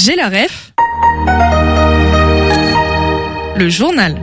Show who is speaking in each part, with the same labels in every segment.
Speaker 1: J'ai la ref. Le journal.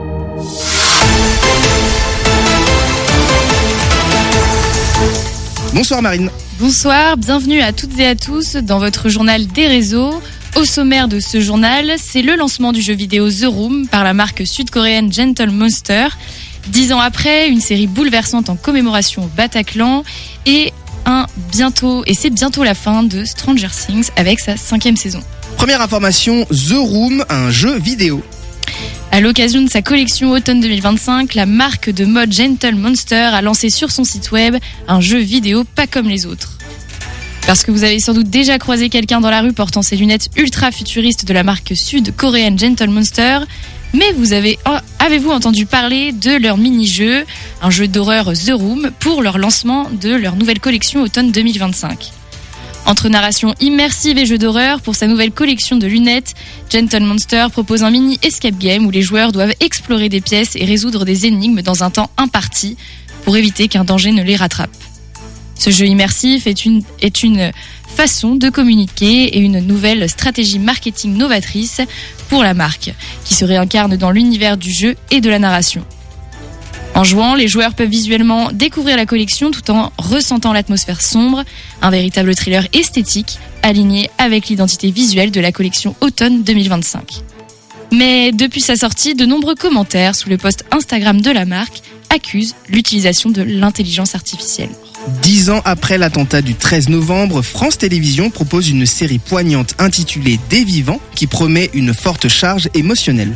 Speaker 2: Bonsoir Marine.
Speaker 3: Bonsoir, bienvenue à toutes et à tous dans votre journal des réseaux. Au sommaire de ce journal, c'est le lancement du jeu vidéo The Room par la marque sud-coréenne Gentle Monster. 10 ans après, une série bouleversante en commémoration au Bataclan et c'est bientôt la fin de Stranger Things avec sa 5e saison.
Speaker 2: Première information, The Room, un jeu vidéo.
Speaker 3: À l'occasion de sa collection automne 2025, la marque de mode Gentle Monster a lancé sur son site web un jeu vidéo pas comme les autres. Parce que vous avez sans doute déjà croisé quelqu'un dans la rue portant ses lunettes ultra futuristes de la marque sud-coréenne Gentle Monster, mais avez-vous entendu parler de leur mini-jeu, un jeu d'horreur The Room, pour leur lancement de leur nouvelle collection automne 2025. Entre narration immersive et jeu d'horreur, pour sa nouvelle collection de lunettes, Gentle Monster propose un mini escape game où les joueurs doivent explorer des pièces et résoudre des énigmes dans un temps imparti pour éviter qu'un danger ne les rattrape. Ce jeu immersif est une façon de communiquer et une nouvelle stratégie marketing novatrice pour la marque, qui se réincarne dans l'univers du jeu et de la narration. En jouant, les joueurs peuvent visuellement découvrir la collection tout en ressentant l'atmosphère sombre, un véritable thriller esthétique aligné avec l'identité visuelle de la collection automne 2025. Mais depuis sa sortie, de nombreux commentaires sous le post Instagram de la marque accusent l'utilisation de l'intelligence artificielle.
Speaker 2: 10 ans après l'attentat du 13 novembre, France Télévisions propose une série poignante intitulée Des Vivants qui promet une forte charge émotionnelle.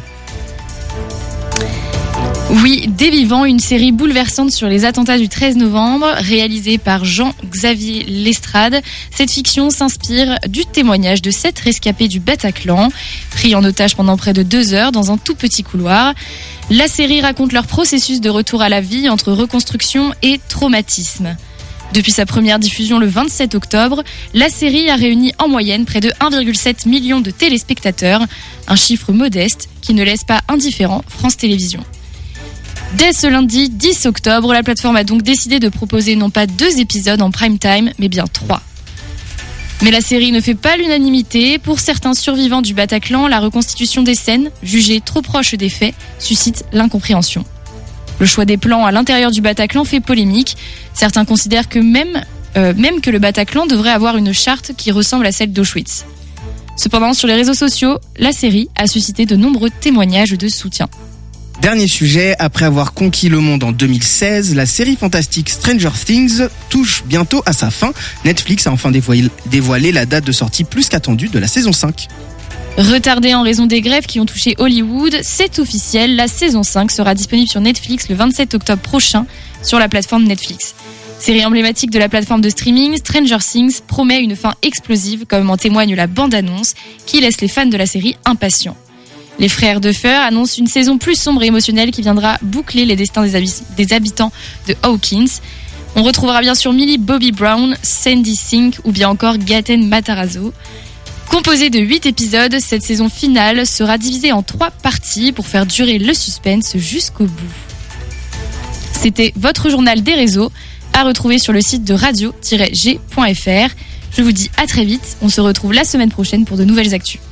Speaker 3: Oui, Des Vivants, une série bouleversante sur les attentats du 13 novembre, réalisée par Jean-Xavier Lestrade. Cette fiction s'inspire du témoignage de 7 rescapés du Bataclan, pris en otage pendant près de 2 heures dans un tout petit couloir. La série raconte leur processus de retour à la vie entre reconstruction et traumatisme. Depuis sa première diffusion le 27 octobre, la série a réuni en moyenne près de 1,7 million de téléspectateurs, un chiffre modeste qui ne laisse pas indifférent France Télévisions. Dès ce lundi 10 octobre, la plateforme a donc décidé de proposer non pas 2 épisodes en prime time, mais bien 3. Mais la série ne fait pas l'unanimité. Pour certains survivants du Bataclan, la reconstitution des scènes, jugées trop proches des faits, suscite l'incompréhension. Le choix des plans à l'intérieur du Bataclan fait polémique. Certains considèrent que même que le Bataclan devrait avoir une charte qui ressemble à celle d'Auschwitz. Cependant, sur les réseaux sociaux, la série a suscité de nombreux témoignages de soutien.
Speaker 2: Dernier sujet, après avoir conquis le monde en 2016, la série fantastique Stranger Things touche bientôt à sa fin. Netflix a enfin dévoilé la date de sortie plus qu'attendue de la saison 5.
Speaker 3: Retardée en raison des grèves qui ont touché Hollywood, c'est officiel, la saison 5 sera disponible sur Netflix le 27 octobre prochain sur la plateforme Netflix. Série emblématique de la plateforme de streaming, Stranger Things promet une fin explosive, comme en témoigne la bande-annonce, qui laisse les fans de la série impatients. Les frères Duffer annoncent une saison plus sombre et émotionnelle qui viendra boucler les destins des habitants de Hawkins. On retrouvera bien sûr Millie Bobby Brown, Sandy Sink ou bien encore Gaten Matarazzo. Composée de 8 épisodes, cette saison finale sera divisée en 3 parties pour faire durer le suspense jusqu'au bout. C'était votre journal des réseaux, à retrouver sur le site de radio-g.fr. Je vous dis à très vite, on se retrouve la semaine prochaine pour de nouvelles actus.